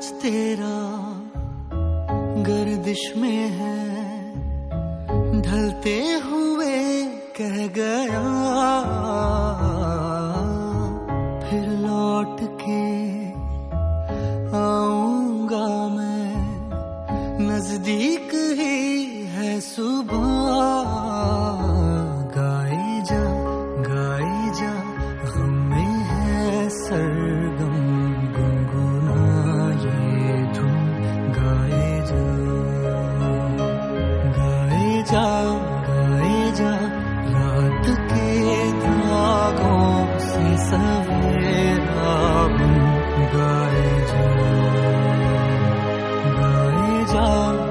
आज तेरा गर्दिश में है, ढलते हुए कह गया फिर लौट के आऊंगा मैं, नजदीक ही है सुबह। गाए जा गम में है सरगम, गुनगुना ये धुन। गाए जा रात के धागों से सवेरा बुन। गाए जा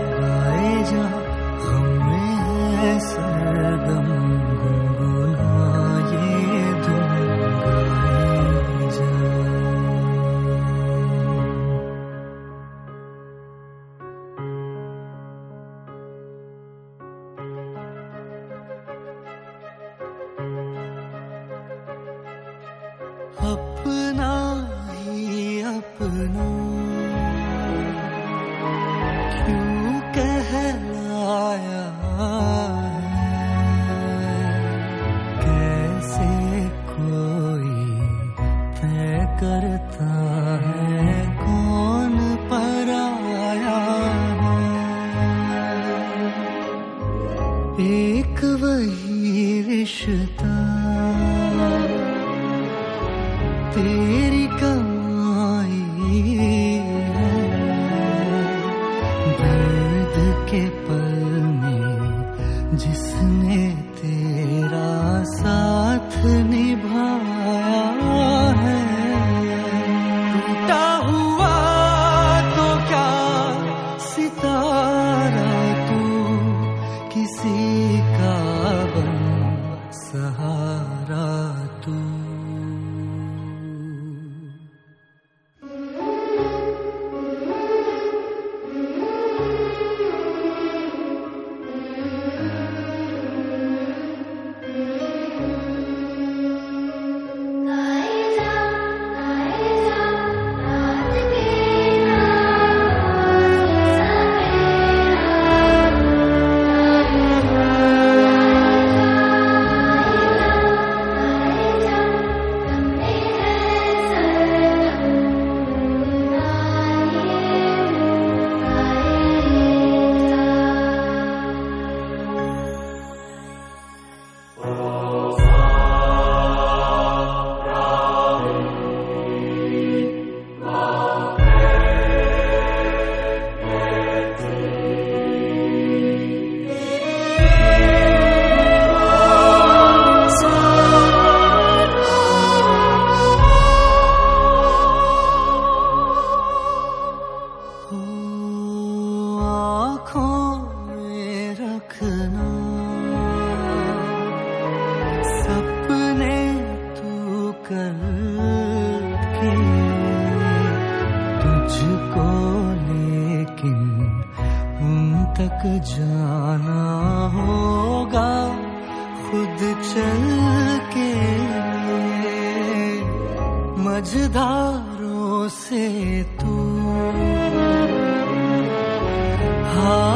हमें है सरगम, गुनगुना ये धुन। गाए जा। अपना ही अपना क्यों कहलाया है, कैसे कोई तय करता है कौन पराया है। एक वही रिश्ता तेरी कमाई है, दर्द के पल में जिसने तेरा साथ निभाया है। टूटा हुआ तो क्या सितारा तू, किसी का बन सहारा तू। सपने तू करके तुझको, लेकिन उन तक जाना होगा खुद चल के। मझधारों से तू